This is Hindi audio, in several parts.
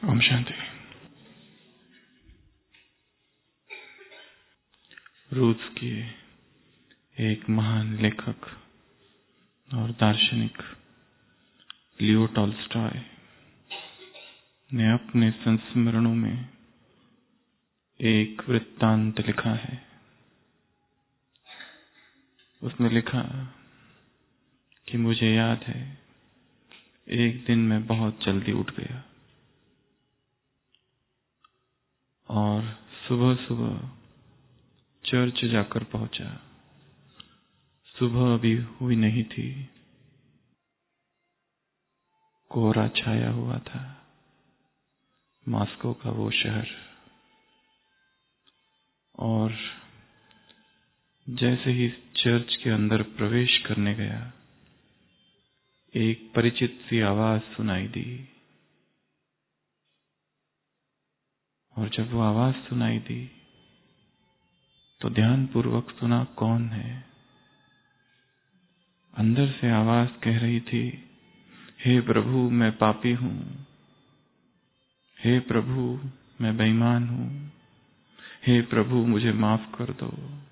ओम शांति। रूस के एक महान लेखक और दार्शनिक लियो टॉल्स्टॉय ने अपने संस्मरणों में एक वृत्तांत लिखा है। उसने लिखा कि मुझे याद है, एक दिन मैं बहुत जल्दी उठ गया और सुबह सुबह चर्च जाकर पहुंचा। सुबह अभी हुई नहीं थी, कोहरा छाया हुआ था। मॉस्को का वो शहर, और जैसे ही चर्च के अंदर प्रवेश करने गया, एक परिचित सी आवाज सुनाई दी। और जब वो आवाज सुनाई दी तो ध्यानपूर्वक सुना कौन है। अंदर से आवाज कह रही थी, हे प्रभु मैं पापी हूं, हे प्रभु मैं बेईमान हूं, हे प्रभु मुझे माफ कर दो।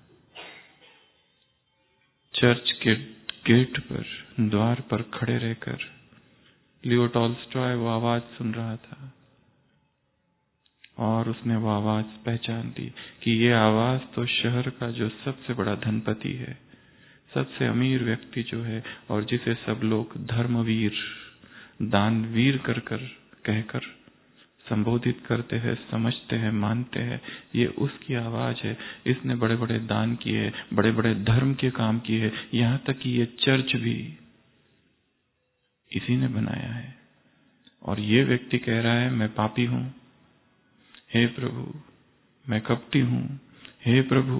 चर्च के गेट पर, द्वार पर खड़े रहकर लियो टॉल्स्टॉय वो आवाज सुन रहा था और उसने वो आवाज पहचान ली कि ये आवाज तो शहर का जो सबसे बड़ा धनपति है, सबसे अमीर व्यक्ति जो है, और जिसे सब लोग धर्मवीर, दानवीर कहकर संबोधित करते हैं, समझते हैं, मानते हैं, ये उसकी आवाज है। इसने बड़े बड़े दान किए, बड़े बड़े धर्म के काम किए, यहाँ तक कि ये चर्च भी इसी ने बनाया है। और ये व्यक्ति कह रहा है, मैं पापी हूं, हे प्रभु मैं कपटी हूं, हे प्रभु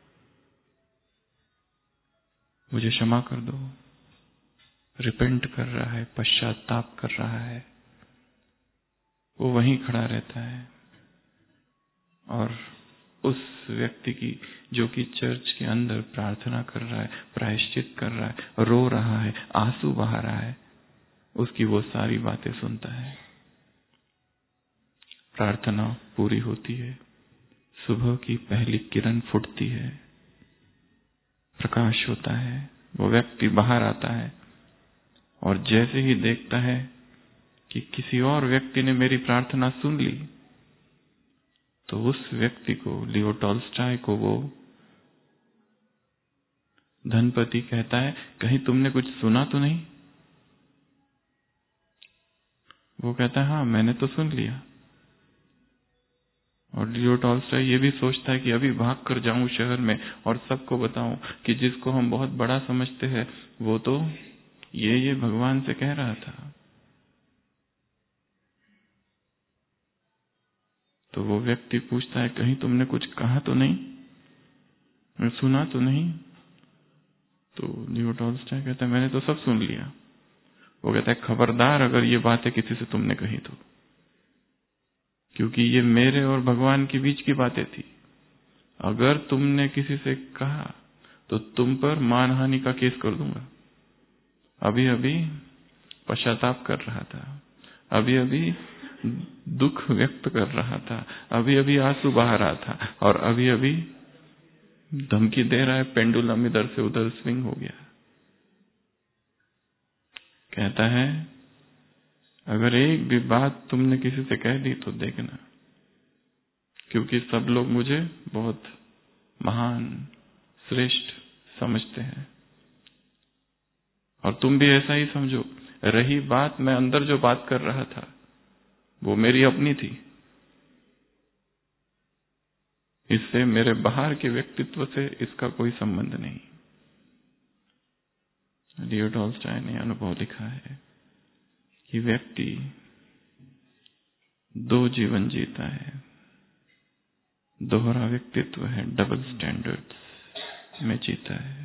मुझे क्षमा कर दो। रिपेंट कर रहा है, पश्चाताप कर रहा है। वो वहीं खड़ा रहता है और उस व्यक्ति की, जो कि चर्च के अंदर प्रार्थना कर रहा है, प्रायश्चित कर रहा है, रो रहा है, आंसू बहा रहा है, उसकी वो सारी बातें सुनता है। प्रार्थना पूरी होती है, सुबह की पहली किरण फूटती है, प्रकाश होता है, वो व्यक्ति बाहर आता है और जैसे ही देखता है कि किसी और व्यक्ति ने मेरी प्रार्थना सुन ली, तो उस व्यक्ति को, लियो टॉल्स्टॉय को, वो धनपति कहता है, कहीं तुमने कुछ सुना तो नहीं? वो कहता है, हाँ मैंने तो सुन लिया। और लियो टॉल्स्टॉय ये भी सोचता है कि अभी भाग कर जाऊं शहर में और सबको बताऊं कि जिसको हम बहुत बड़ा समझते हैं वो तो ये भगवान से कह रहा था। तो वो व्यक्ति पूछता है, कहीं तुमने कुछ कहा तो नहीं, सुना तो नहीं? तो लियो टॉल्स्टॉय कहता है, मैंने तो सब सुन लिया। वो कहता है, खबरदार अगर ये बातें किसी से तुमने कही तो, क्योंकि ये मेरे और भगवान के बीच की बातें थी। अगर तुमने किसी से कहा तो तुम पर मानहानि का केस कर दूंगा। अभी अभी पश्चाताप कर रहा था, अभी अभी दुख व्यक्त कर रहा था, अभी अभी आंसू बहा रहा था, और अभी अभी धमकी दे रहा है, पेंडुलम इधर से उधर स्विंग हो गया। कहता है, अगर एक भी बात तुमने किसी से कह दी तो देखना, क्योंकि सब लोग मुझे बहुत महान, श्रेष्ठ समझते हैं, और तुम भी ऐसा ही समझो। रही बात, मैं अंदर जो बात कर रहा था वो मेरी अपनी थी, इससे मेरे बाहर के व्यक्तित्व से इसका कोई संबंध नहीं। लियो टॉल्स्टॉय ने अनुभव लिखा है कि व्यक्ति दो जीवन जीता है, दोहरा व्यक्तित्व है, डबल स्टैंडर्ड्स में जीता है।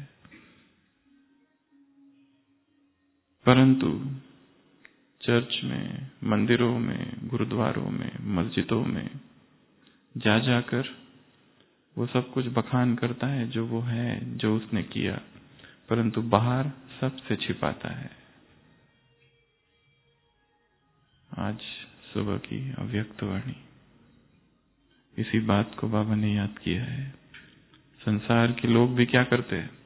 परंतु चर्च में, मंदिरों में, गुरुद्वारों में, मस्जिदों में जा जाकर वो सब कुछ बखान करता है जो वो है, जो उसने किया, परंतु बाहर सबसे छिपाता है। आज सुबह की अव्यक्त वाणी। इसी बात को बाबा ने याद किया है। संसार के लोग भी क्या करते हैं,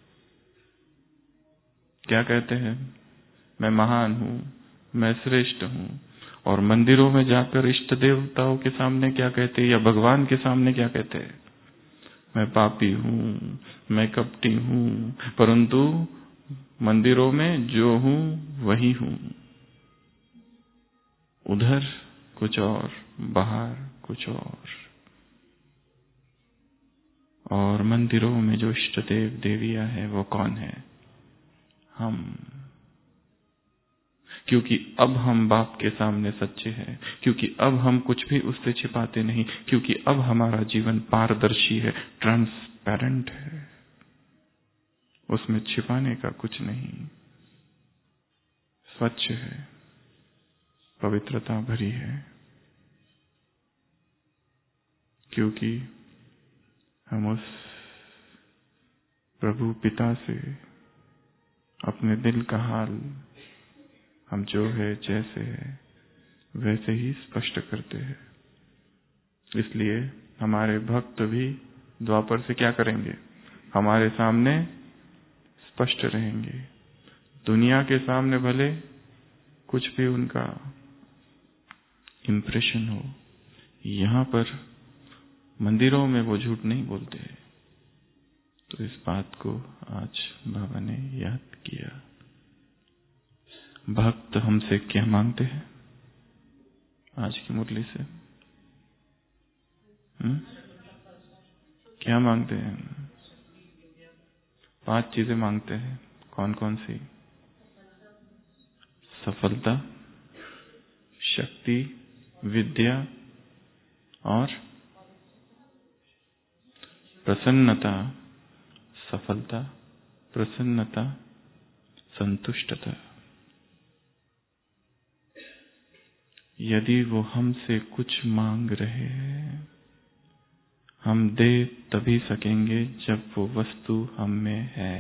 क्या कहते हैं, मैं महान हूं, मैं श्रेष्ठ हूं, और मंदिरों में जाकर इष्ट देवताओं के सामने क्या कहते हैं, या भगवान के सामने क्या कहते हैं, मैं पापी हूं, मैं कपटी हूं, परंतु मंदिरों में जो हूं वही हूं। उधर कुछ और, बाहर कुछ और मंदिरों में जो इष्ट देव देवियां है वो कौन है, हम। क्योंकि अब हम बाप के सामने सच्चे हैं, क्योंकि अब हम कुछ भी उससे छिपाते नहीं, क्योंकि अब हमारा जीवन पारदर्शी है, ट्रांसपेरेंट है, उसमें छिपाने का कुछ नहीं, स्वच्छ है, पवित्रता भरी है। क्योंकि हम उस प्रभु पिता से अपने दिल का हाल, हम जो है जैसे है वैसे ही स्पष्ट करते हैं। इसलिए हमारे भक्त भी द्वापर से क्या करेंगे, हमारे सामने स्पष्ट रहेंगे। दुनिया के सामने भले कुछ भी उनका इंप्रेशन हो, यहाँ पर मंदिरों में वो झूठ नहीं बोलते। तो इस बात को आज बाबा ने याद किया। भक्त हमसे क्या मांगते हैं आज की मुरली से? क्या मांगते हैं? 5 चीजें मांगते हैं। कौन कौन सी? सफलता, शक्ति, विद्या और प्रसन्नता। सफलता, प्रसन्नता, संतुष्टता। यदि वो हमसे कुछ मांग रहे हैं, हम दे तभी सकेंगे जब वो वस्तु हम में है।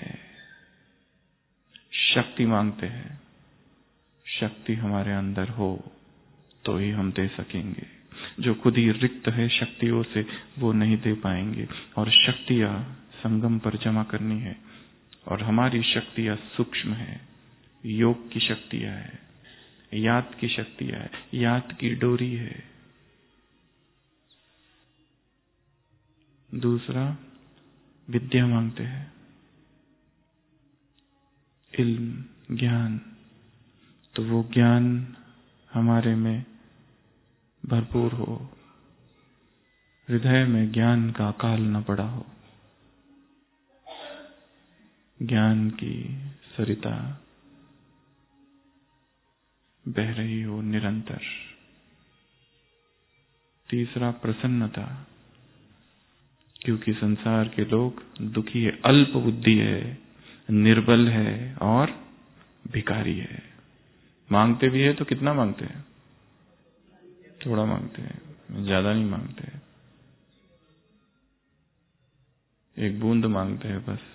शक्ति मांगते हैं, शक्ति हमारे अंदर हो तो ही हम दे सकेंगे। जो खुद ही रिक्त है शक्तियों से, वो नहीं दे पाएंगे। और शक्तियां संगम पर जमा करनी है, और हमारी शक्तियां सूक्ष्म है। योग की शक्तियां है, याद की शक्तियां है, याद की डोरी है। दूसरा, विद्या मांगते हैं, इल्म, ज्ञान। तो वो ज्ञान हमारे में भरपूर हो, हृदय में ज्ञान का अकाल न पड़ा हो, ज्ञान की सरिता बह रही हो निरंतर। तीसरा, प्रसन्नता। क्योंकि संसार के लोग दुखी है, अल्प बुद्धि है, निर्बल है और भिखारी है। मांगते भी है तो कितना मांगते हैं? थोड़ा मांगते हैं, ज्यादा नहीं मांगते हैं। एक बूंद मांगते हैं बस।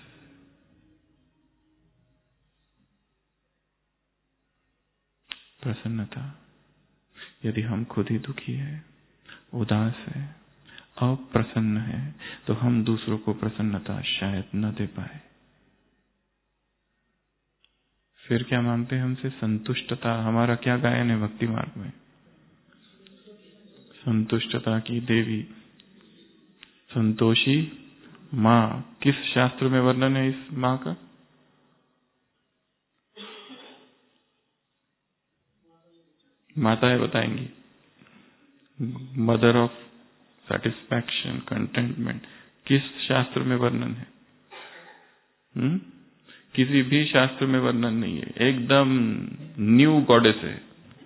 प्रसन्नता। यदि हम खुद ही दुखी है, उदास है, अप्रसन्न है, तो हम दूसरों को प्रसन्नता शायद न दे पाए। फिर क्या मांगते हैं हमसे? संतुष्टता। हमारा क्या गायन है भक्ति मार्ग में? संतुष्टता की देवी, संतोषी माँ। किस शास्त्र में वर्णन है इस माँ का? माताएं बताएंगी। Mother of satisfaction, contentment. किस शास्त्र में वर्णन है? किसी भी शास्त्र में वर्णन नहीं है। एकदम न्यू गॉडेस है।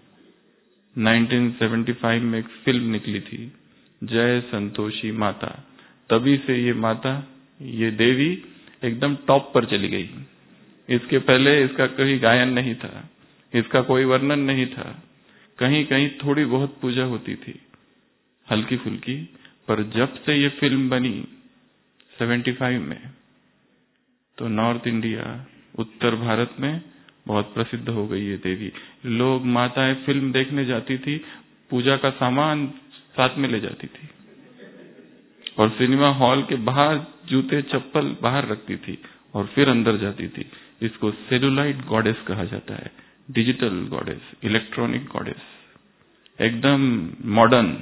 1975 में एक फिल्म निकली थी, जय संतोषी माता। तभी से ये माता, ये देवी एकदम टॉप पर चली गई। इसके पहले इसका कोई गायन नहीं था, इसका कोई वर्णन नहीं था। कहीं कहीं थोड़ी बहुत पूजा होती थी, हल्की फुल्की। पर जब से ये फिल्म बनी 75 में, तो नॉर्थ इंडिया, उत्तर भारत में बहुत प्रसिद्ध हो गई ये देवी। लोग, माताएं फिल्म देखने जाती थी, पूजा का सामान साथ में ले जाती थी और सिनेमा हॉल के बाहर जूते चप्पल बाहर रखती थी और फिर अंदर जाती थी। इसको सेलुलाइट गॉडेस कहा जाता है, डिजिटल गॉडेस, इलेक्ट्रॉनिक गॉडेस, एकदम मॉडर्न।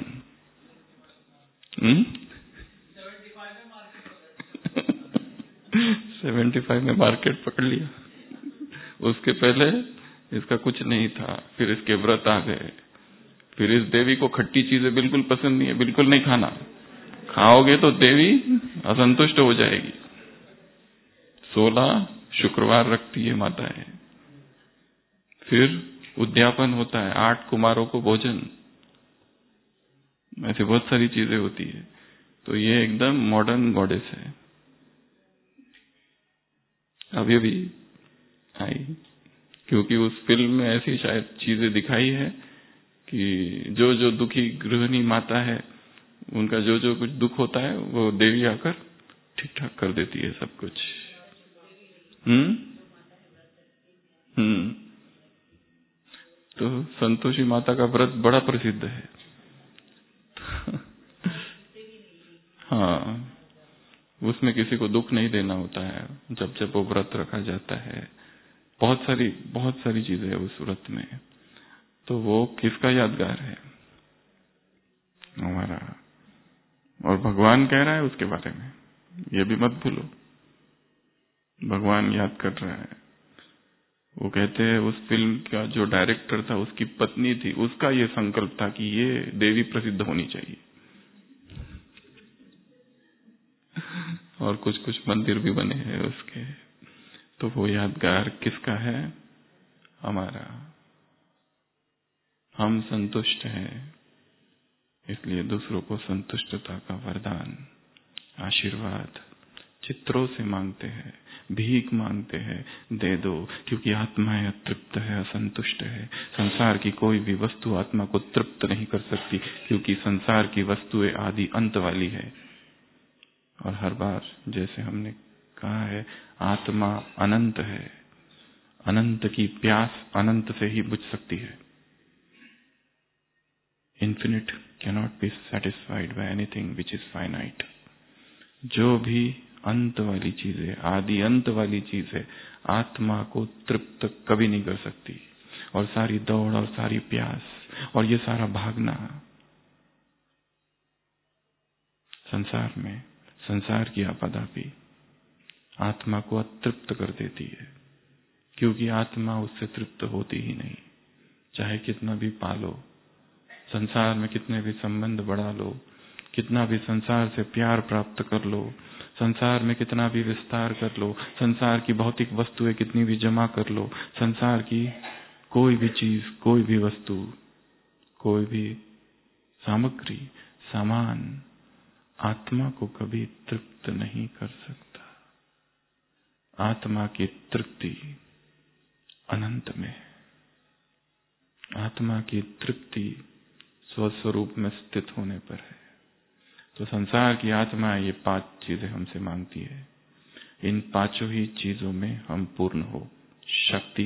75 में मार्केट पकड़ लिया। उसके पहले इसका कुछ नहीं था, फिर इसके व्रत आ गए। फिर इस देवी को खट्टी चीजें बिल्कुल पसंद नहीं है, बिल्कुल नहीं खाना, खाओगे तो देवी असंतुष्ट हो जाएगी। 16 शुक्रवार रखती है माताएं। फिर उद्यापन होता है, 8 कुमारों को भोजन, ऐसे बहुत सारी चीजें होती है। तो ये एकदम मॉडर्न गॉडेस है। अभी भी आई, क्योंकि उस फिल्म में ऐसी शायद चीजें दिखाई है कि जो जो दुखी गृहिणी माता है, उनका जो जो कुछ दुख होता है वो देवी आकर ठीक ठाक कर देती है सब कुछ। तो संतोषी माता का व्रत बड़ा प्रसिद्ध है। हाँ, उसमें किसी को दुख नहीं देना होता है जब जब वो व्रत रखा जाता है। बहुत सारी चीजें है उस व्रत में। तो वो किसका यादगार है? हमारा। और भगवान कह रहा है उसके बारे में, ये भी मत भूलो, भगवान याद कर रहा है। वो कहते हैं उस फिल्म का जो डायरेक्टर था, उसकी पत्नी थी, उसका ये संकल्प था कि ये देवी प्रसिद्ध होनी चाहिए। और कुछ कुछ मंदिर भी बने हैं उसके। तो वो यादगार किसका है? हमारा। हम संतुष्ट हैं, इसलिए दूसरों को संतुष्टता का वरदान, आशीर्वाद चित्रों से मांगते हैं, भीख मांगते हैं, दे दो, क्योंकि आत्माएं अतृप्त है, असंतुष्ट है। संसार की कोई भी वस्तु आत्मा को तृप्त नहीं कर सकती, क्योंकि संसार की वस्तुएं आदि अंत वाली है। और हर बार जैसे हमने कहा है, आत्मा अनंत है। अनंत की प्यास अनंत से ही बुझ सकती है। Infinite cannot be satisfied by anything which is finite. जो भी अंत वाली चीज है, आदि अंत वाली चीज है, आत्मा को तृप्त कभी नहीं कर सकती। और सारी दौड़ और सारी प्यास और ये सारा भागना संसार में, संसार की आपदा भी आत्मा को अतृप्त कर देती है, क्योंकि आत्मा उससे तृप्त होती ही नहीं। चाहे कितना भी पालो, संसार में कितने भी संबंध बढ़ा लो, कितना भी संसार से प्यार प्राप्त कर लो, संसार में कितना भी विस्तार कर लो, संसार की भौतिक वस्तुएं कितनी भी जमा कर लो, संसार की कोई भी चीज, कोई भी वस्तु, कोई भी सामग्री, सामान आत्मा को कभी तृप्त नहीं कर सकता। आत्मा की तृप्ति अनंत में, आत्मा की तृप्ति स्वस्वरूप में स्थित होने पर है। तो संसार की आत्मा ये 5 चीजें हमसे मांगती है। इन 5 ही चीजों में हम पूर्ण हो। शक्ति,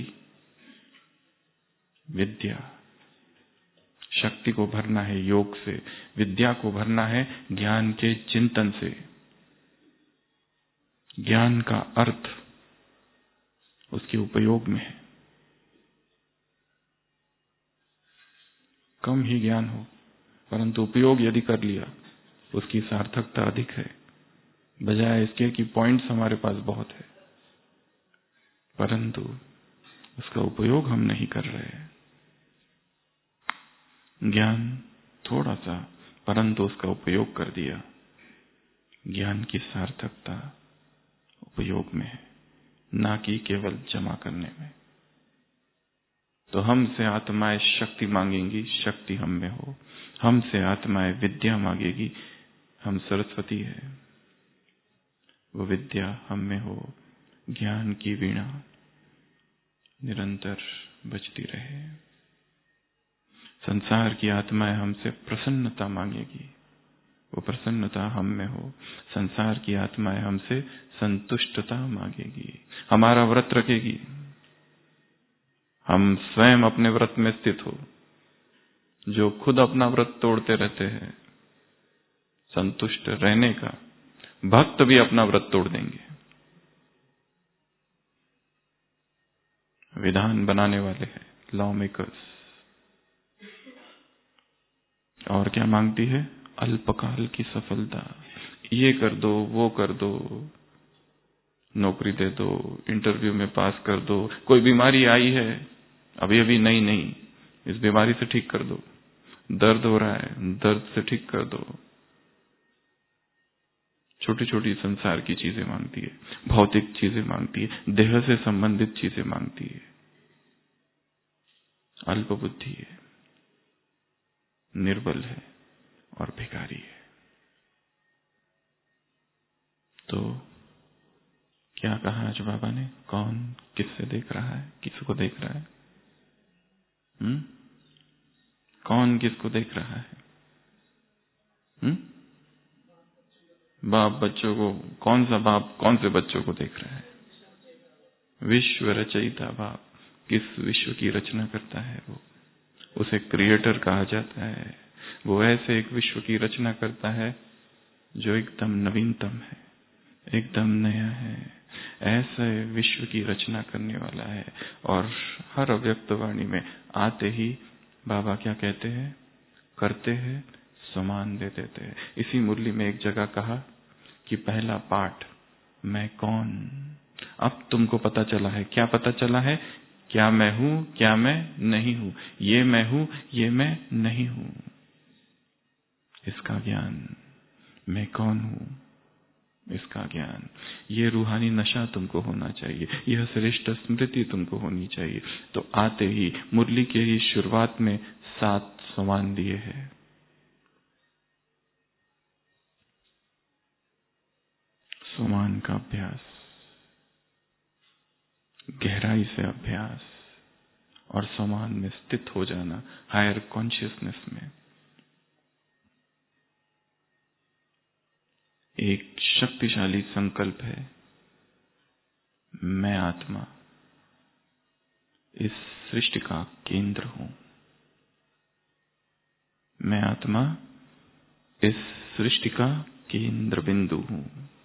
विद्या, शक्ति को भरना है योग से, विद्या को भरना है ज्ञान के चिंतन से। ज्ञान का अर्थ उसके उपयोग में है। कम ही ज्ञान हो, परंतु उपयोग यदि कर लिया, उसकी सार्थकता अधिक है। बजाय इसके कि पॉइंट्स हमारे पास बहुत है, परंतु उसका उपयोग हम नहीं कर रहे। ज्ञान थोड़ा सा, परंतु उसका उपयोग कर दिया। ज्ञान की सार्थकता उपयोग में है, ना कि केवल जमा करने में। तो हमसे आत्माएं शक्ति मांगेंगी, शक्ति हम में हो। हमसे आत्माएं विद्या मांगेगी, हम सरस्वती है, वो विद्या हम में हो। ज्ञान की वीणा निरंतर बजती रहे। संसार की आत्माएं हमसे प्रसन्नता मांगेगी, वो प्रसन्नता हम में हो। संसार की आत्माएं हमसे संतुष्टता मांगेगी, हमारा व्रत रखेगी, हम स्वयं अपने व्रत में स्थित हो, जो खुद अपना व्रत तोड़ते रहते हैं, संतुष्ट रहने का, भक्त भी अपना व्रत तोड़ देंगे। विधान बनाने वाले हैं लॉ मेकर्स। और क्या मांगती है? अल्पकाल की सफलता। ये कर दो, वो कर दो, नौकरी दे दो, इंटरव्यू में पास कर दो, कोई बीमारी आई है अभी अभी, नहीं, इस बीमारी से ठीक कर दो, दर्द हो रहा है, दर्द से ठीक कर दो। छोटी छोटी संसार की चीजें मांगती है, भौतिक चीजें मांगती है, देह से संबंधित चीजें मांगती है। अल्प बुद्धि है, निर्बल है और भिखारी है। तो क्या कहा आज बाबा ने? कौन किससे देख रहा है, किसको देख रहा है? कौन किसको देख रहा है? बाप बच्चों को। कौन सा बाप कौन से बच्चों को देख रहा है? विश्व रचयिता बाप किस विश्व की रचना करता है, वो उसे क्रिएटर कहा जाता है। वो ऐसे एक विश्व की रचना करता है जो एकदम नवीनतम है, एकदम नया है। ऐसे विश्व की रचना करने वाला है। और हर अव्यक्त वाणी में आते ही बाबा क्या कहते हैं? करते हैं, समान दे देते हैं। इसी मुरली में एक जगह कहा कि पहला पाठ, मैं कौन। अब तुमको पता चला है। क्या पता चला है? क्या मैं हूं, क्या मैं नहीं हूं। ये मैं हूं, ये मैं नहीं हूं। इसका ज्ञान, मैं कौन हूं, इसका ज्ञान, ये रूहानी नशा तुमको होना चाहिए, यह श्रेष्ठ स्मृति तुमको होनी चाहिए। तो आते ही मुरली के ही शुरुआत में 7 समान दिए हैं। सोमान का अभ्यास, गहराई से अभ्यास और समान में स्थित हो जाना, हायर कॉन्शियसनेस में। एक शक्तिशाली संकल्प है, मैं आत्मा इस सृष्टि का केंद्र हूं। मैं आत्मा इस सृष्टि का केंद्र बिंदु हूं।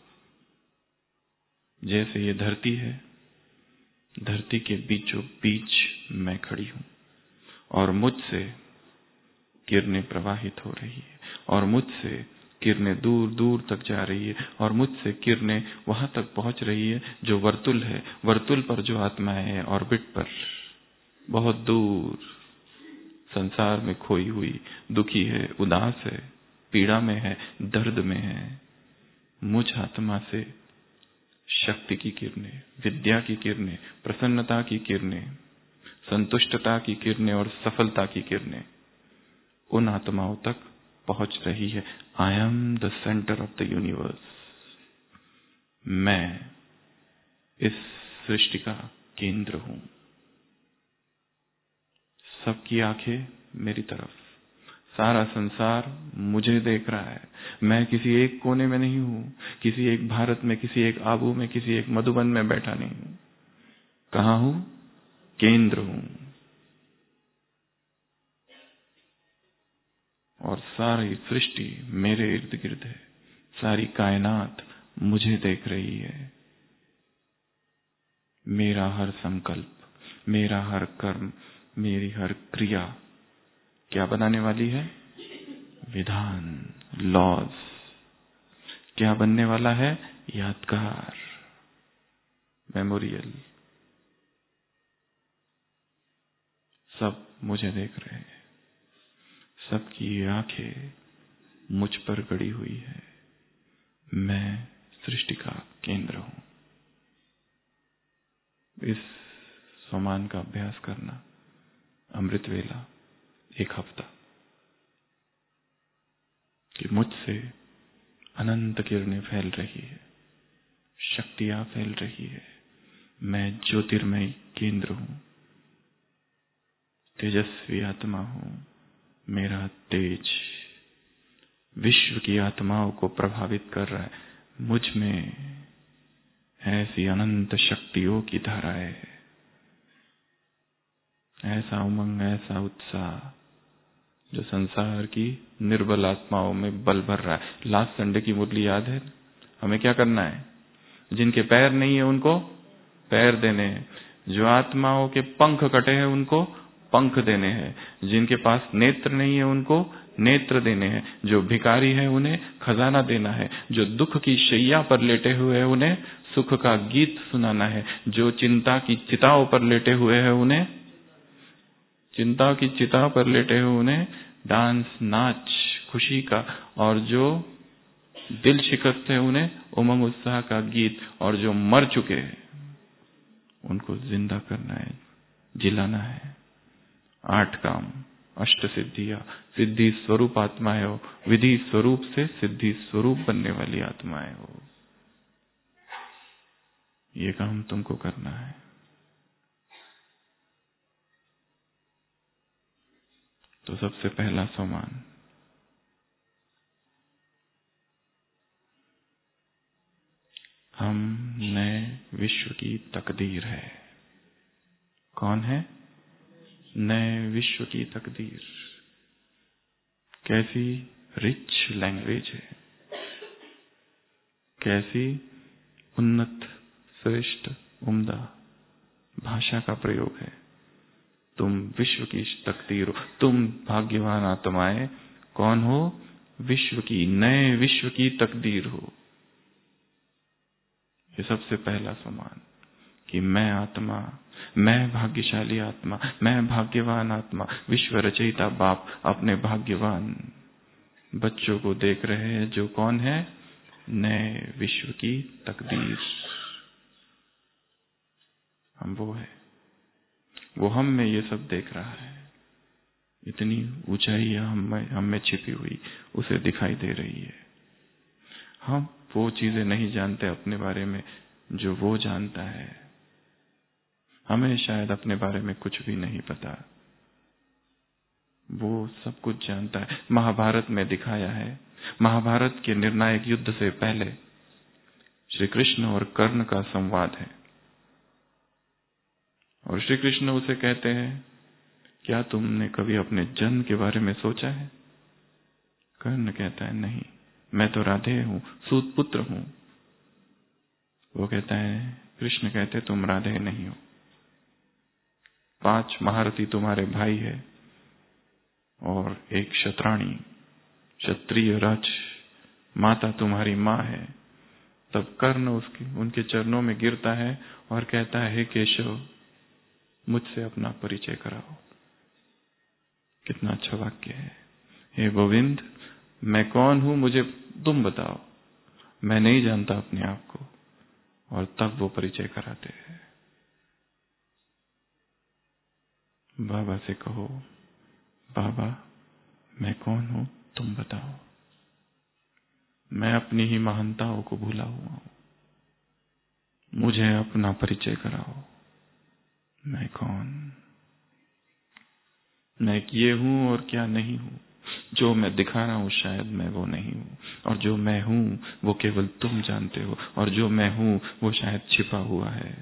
जैसे ये धरती है, धरती के बीचों बीच मैं खड़ी हूं और मुझसे किरणें प्रवाहित हो रही है और मुझसे किरणें दूर दूर तक जा रही है और मुझसे किरणें वहां तक पहुंच रही है जो वर्तुल है। वर्तुल पर जो आत्माएं हैं, ऑर्बिट पर, बहुत दूर संसार में खोई हुई, दुखी है, उदास है, पीड़ा में है, दर्द में है, मुझ आत्मा से शक्ति की किरणें, विद्या की किरणें, प्रसन्नता की किरणें, संतुष्टता की किरणें और सफलता की किरणें उन आत्माओं तक पहुंच रही है। I am the centre of the universe. मैं इस सृष्टि का केंद्र हूं। सबकी आंखें मेरी तरफ, सारा संसार मुझे देख रहा है। मैं किसी एक कोने में नहीं हूं, किसी एक भारत में, किसी एक आबू में, किसी एक मधुबन में बैठा नहीं हूं। कहां हूं? केंद्र हूं। और सारी सृष्टि मेरे इर्द गिर्द है, सारी कायनात मुझे देख रही है। मेरा हर संकल्प, मेरा हर कर्म, मेरी हर क्रिया क्या बनाने वाली है? विधान, लॉज। क्या बनने वाला है? यादगार, मेमोरियल। सब मुझे देख रहे हैं, सबकी आंखें मुझ पर गड़ी हुई है। मैं सृष्टि का केंद्र हूं। इस समान का अभ्यास करना, अमृत वेला, एक हफ्ता, कि मुझसे अनंत किरणें फैल रही है, शक्तियां फैल रही है। मैं ज्योतिर्मय केंद्र हूं, तेजस्वी आत्मा हूं। मेरा तेज विश्व की आत्माओं को प्रभावित कर रहा है। मुझ में ऐसी अनंत शक्तियों की धाराएं है, ऐसा उमंग, ऐसा उत्साह जो संसार की निर्बल आत्माओं में बल भर रहा है। लास्ट संडे की मुरली याद है? हमें क्या करना है? जिनके पैर नहीं है उनको पैर देने हैं, जो आत्माओं के पंख कटे हैं उनको पंख देने हैं, जिनके पास नेत्र नहीं है उनको नेत्र देने हैं, जो भिखारी है उन्हें खजाना देना है, जो दुख की शैया पर लेटे हुए हैं उन्हें सुख का गीत सुनाना है, जो चिंता की चिताओं पर लेटे हुए हैं उन्हें चिंता की चिता पर लेटे हुए उन्हें डांस, नाच, खुशी का, और जो दिल शिकस्त है उन्हें उमंग उत्साह का गीत, और जो मर चुके हैं उनको जिंदा करना है, जिलाना है। 8 काम, अष्ट सिद्धियां, सिद्धि स्वरूप आत्माएं हो, विधि स्वरूप से सिद्धि स्वरूप बनने वाली आत्माएं हो। ये काम तुमको करना है। तो सबसे पहला सम्मान, हम नए विश्व की तकदीर है। कौन है? नए विश्व की तकदीर। कैसी रिच लैंग्वेज है, कैसी उन्नत, श्रेष्ठ, उम्दा भाषा का प्रयोग है। तुम विश्व की तकदीर हो, तुम भाग्यवान आत्माएं कौन हो? विश्व की, नए विश्व की तकदीर हो। ये सबसे पहला सम्मान कि मैं आत्मा, मैं भाग्यशाली आत्मा, मैं भाग्यवान आत्मा। विश्व रचयिता बाप अपने भाग्यवान बच्चों को देख रहे हैं जो कौन है? नए विश्व की तकदीर। हम वो है, वो हम में ये सब देख रहा है। इतनी ऊंचाई हम में छिपी हुई उसे दिखाई दे रही है। हम वो चीजें नहीं जानते अपने बारे में जो वो जानता है। हमें शायद अपने बारे में कुछ भी नहीं पता, वो सब कुछ जानता है। महाभारत में दिखाया है, महाभारत के निर्णायक युद्ध से पहले श्री कृष्ण और कर्ण का संवाद है, और श्री कृष्ण उसे कहते हैं, क्या तुमने कभी अपने जन्म के बारे में सोचा है? कर्ण कहता है, नहीं, मैं तो राधे हूं, सूत पुत्र हूं। वो कहता है, कृष्ण कहते तुम राधे नहीं हो। 5 महारथी तुम्हारे भाई है और एक क्षत्राणी, क्षत्रिय राज माता तुम्हारी माँ है। तब कर्ण उनके चरणों में गिरता है और कहता है, हे केशव, मुझसे अपना परिचय कराओ। कितना अच्छा वाक्य है। हे गोविंद, मैं कौन हूं मुझे तुम बताओ, मैं नहीं जानता अपने आप को। और तब वो परिचय कराते हैं। बाबा से कहो, बाबा मैं कौन हूं तुम बताओ, मैं अपनी ही महानताओं को भूला हुआ हूं, मुझे अपना परिचय कराओ। मैं कौन, मैं ये हूं और क्या नहीं हूं। जो मैं दिखा रहा हूं शायद मैं वो नहीं हूं, और जो मैं हूं वो केवल तुम जानते हो, और जो मैं हूं वो शायद छिपा हुआ है।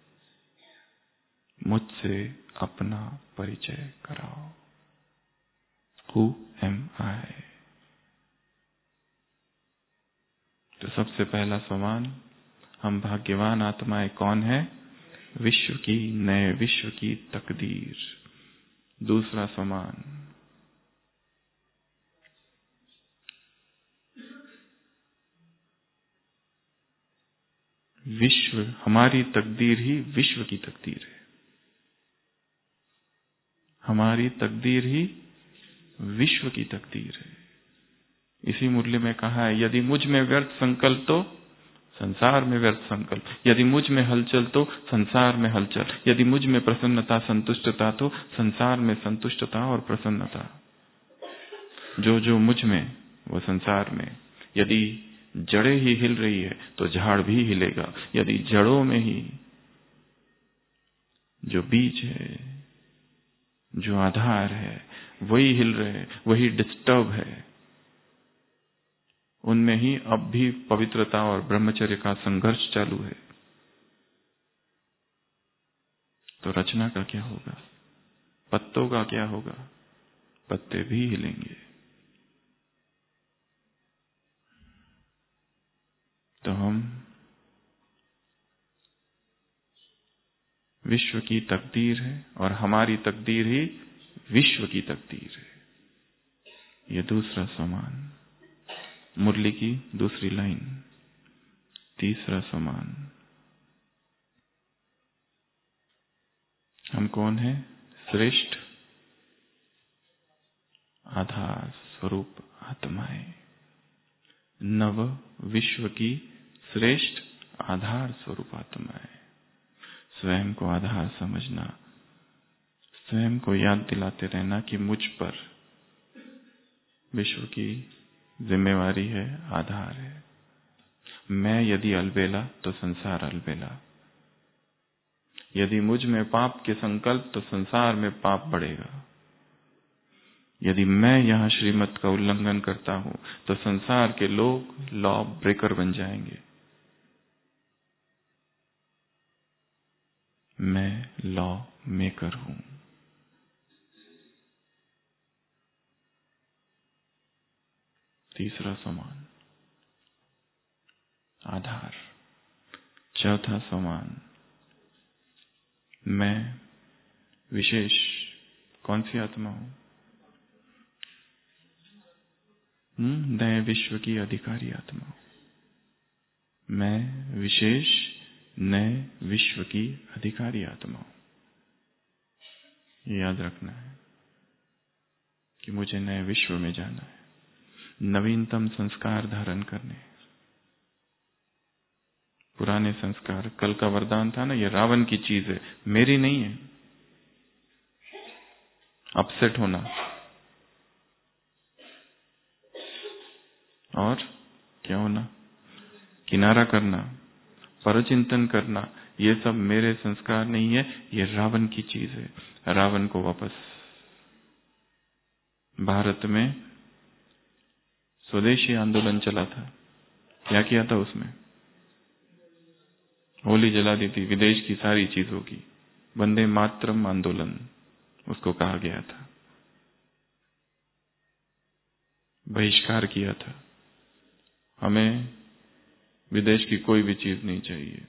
मुझसे अपना परिचय कराओ। Who am I? तो सबसे पहला सवाल, हम भाग्यवान आत्माएं कौन है? विश्व की, नए विश्व की तकदीर। दूसरा सवाल, विश्व, हमारी तकदीर ही विश्व की तकदीर है। हमारी तकदीर ही विश्व की तकदीर है। इसी मुरली में कहा है, यदि मुझ में व्यर्थ संकल्प तो संसार में व्यर्थ संकल्प, यदि मुझ में हलचल तो संसार में हलचल, यदि मुझ में प्रसन्नता संतुष्टता तो संसार में संतुष्टता और प्रसन्नता। जो जो मुझ में वो संसार में। यदि जड़ें ही हिल रही है तो झाड़ भी हिलेगा। यदि जड़ों में ही जो बीज है, जो आधार है, वही हिल रहे, वही डिस्टर्ब है, उनमें ही अब भी पवित्रता और ब्रह्मचर्य का संघर्ष चालू है। तो रचना का क्या होगा? पत्तों का क्या होगा? पत्ते भी हिलेंगे। तो हम विश्व की तकदीर है और हमारी तकदीर ही विश्व की तकदीर है। ये दूसरा सोमान, मुरली की दूसरी लाइन, तीसरा सोमान। हम कौन है? श्रेष्ठ आधार स्वरूप आत्माएं। नव विश्व की श्रेष्ठ आधार स्वरूप आत्माएं। स्वयं को आधार समझना, स्वयं को याद दिलाते रहना कि मुझ पर विश्व की जिम्मेवारी है, आधार है। मैं यदि अलबेला तो संसार अलबेला। यदि मुझ में पाप के संकल्प तो संसार में पाप बढ़ेगा। यदि मैं यहां श्रीमत का उल्लंघन करता हूं तो संसार के लोग लॉ ब्रेकर बन जाएंगे। मैं लॉ मेकर हूं। तीसरा समान आधार। चौथा समान मैं विशेष कौन सी आत्मा हूं? नए विश्व की अधिकारी आत्मा हूं। मैं विशेष नए विश्व की अधिकारी आत्मा हूं। ये याद रखना है कि मुझे नए विश्व में जाना है, नवीनतम संस्कार धारण करने। पुराने संस्कार, कल का वरदान था ना, ये रावण की चीज है, मेरी नहीं है। अपसेट होना और क्या होना? किनारा करना, परचिंतन करना, ये सब मेरे संस्कार नहीं है, ये रावण की चीज है। रावण को वापस। भारत में स्वदेशी आंदोलन चला था, क्या किया था उसमें? होली जला दी थी विदेश की सारी चीजों की। वंदे मातरम आंदोलन उसको कहा गया था। बहिष्कार किया था, हमें विदेश की कोई भी चीज नहीं चाहिए।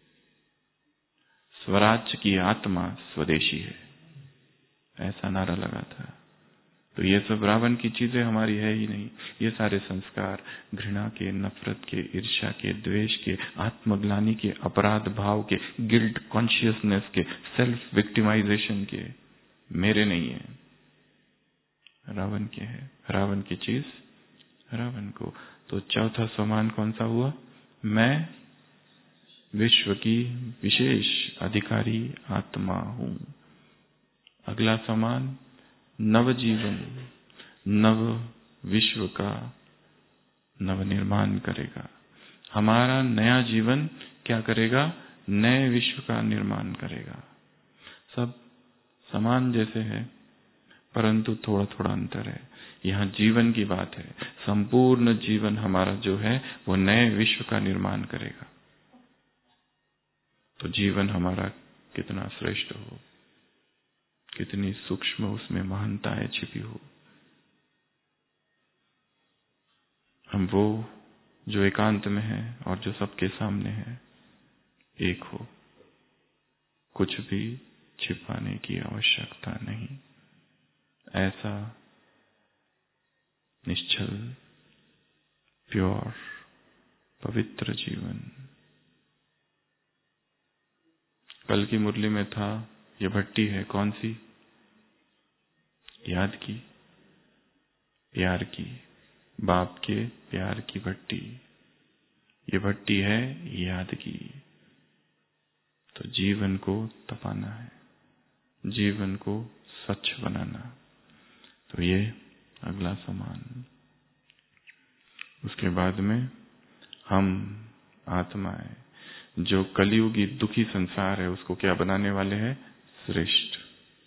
स्वराज्य की आत्मा स्वदेशी है, ऐसा नारा लगा था। तो ये सब रावण की चीजें हमारी है ही नहीं। ये सारे संस्कार घृणा के, नफरत के, ईर्ष्या के, द्वेष के, आत्मग्लानि के, अपराध भाव के, गिल्ट कॉन्शियसनेस के, सेल्फ विक्टिमाइजेशन के, मेरे नहीं है, रावण के है। रावण की चीज रावण को। तो चौथा समान कौन सा हुआ? मैं विश्व की विशेष अधिकारी आत्मा हूं। अगला समान नव जीवन, नव विश्व का नव निर्माण करेगा। हमारा नया जीवन क्या करेगा? नए विश्व का निर्माण करेगा। सब समान जैसे है, परंतु थोड़ा थोड़ा अंतर है। यहाँ जीवन की बात है। संपूर्ण जीवन हमारा जो है वो नए विश्व का निर्माण करेगा। तो जीवन हमारा कितना श्रेष्ठ हो, कितनी सूक्ष्म उसमें महानताएं छिपी हो। हम वो जो एकांत में है और जो सबके सामने है, एक हो। कुछ भी छिपाने की आवश्यकता नहीं। ऐसा निश्चल, प्योर, पवित्र जीवन। कल की मुरली में था, ये भट्टी है कौन सी? याद की, प्यार की, बाप के प्यार की भट्टी। ये भट्टी है याद की। तो जीवन को तपाना है, जीवन को स्वच्छ बनाना। तो ये अगला समान। उसके बाद में हम आत्माएं जो कलियुगी दुखी संसार है उसको क्या बनाने वाले हैं? श्रेष्ठ,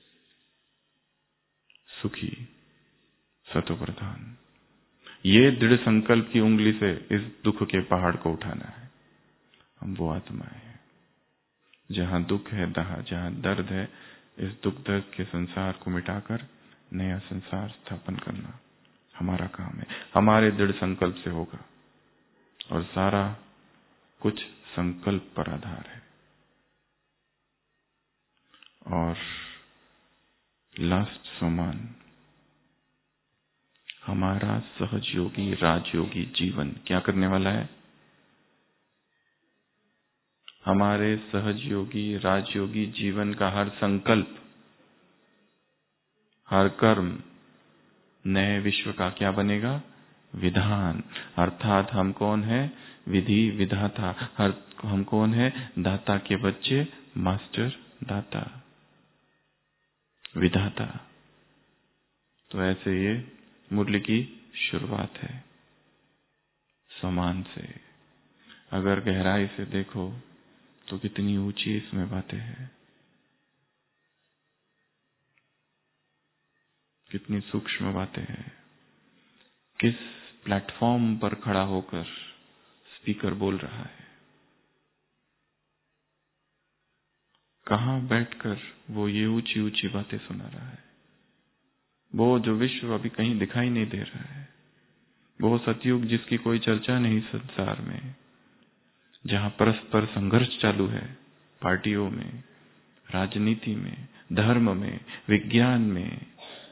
सुखी, सतोप्रधान। ये दृढ़ संकल्प की उंगली से इस दुख के पहाड़ को उठाना है। हम वो आत्माएं हैं। जहां दुख है, जहां दर्द है, इस दुख दर्द के संसार को मिटाकर नया संसार स्थापन करना हमारा काम है। हमारे दृढ़ संकल्प से होगा और सारा कुछ संकल्प पर आधार है। और लास्ट सोमान, हमारा सहजयोगी राजयोगी जीवन क्या करने वाला है? हमारे सहजयोगी राजयोगी जीवन का हर संकल्प, हर कर्म नए विश्व का क्या बनेगा? विधान। अर्थात हम कौन है? विधि विधाता। हम कौन है? दाता के बच्चे, मास्टर दाता, विधाता। तो ऐसे ये मुरली की शुरुआत है समान से। अगर गहराई से देखो तो कितनी ऊंची इसमें बातें हैं, कितनी सूक्ष्म बातें हैं। किस प्लेटफॉर्म पर खड़ा होकर स्पीकर बोल रहा है, कहां बैठकर वो ये ऊंची ऊंची बातें सुना रहा है। वो जो विश्व अभी कहीं दिखाई नहीं दे रहा है, वो सतयुग जिसकी कोई चर्चा नहीं संसार में, जहां परस्पर संघर्ष चालू है, पार्टियों में, राजनीति में, धर्म में, विज्ञान में,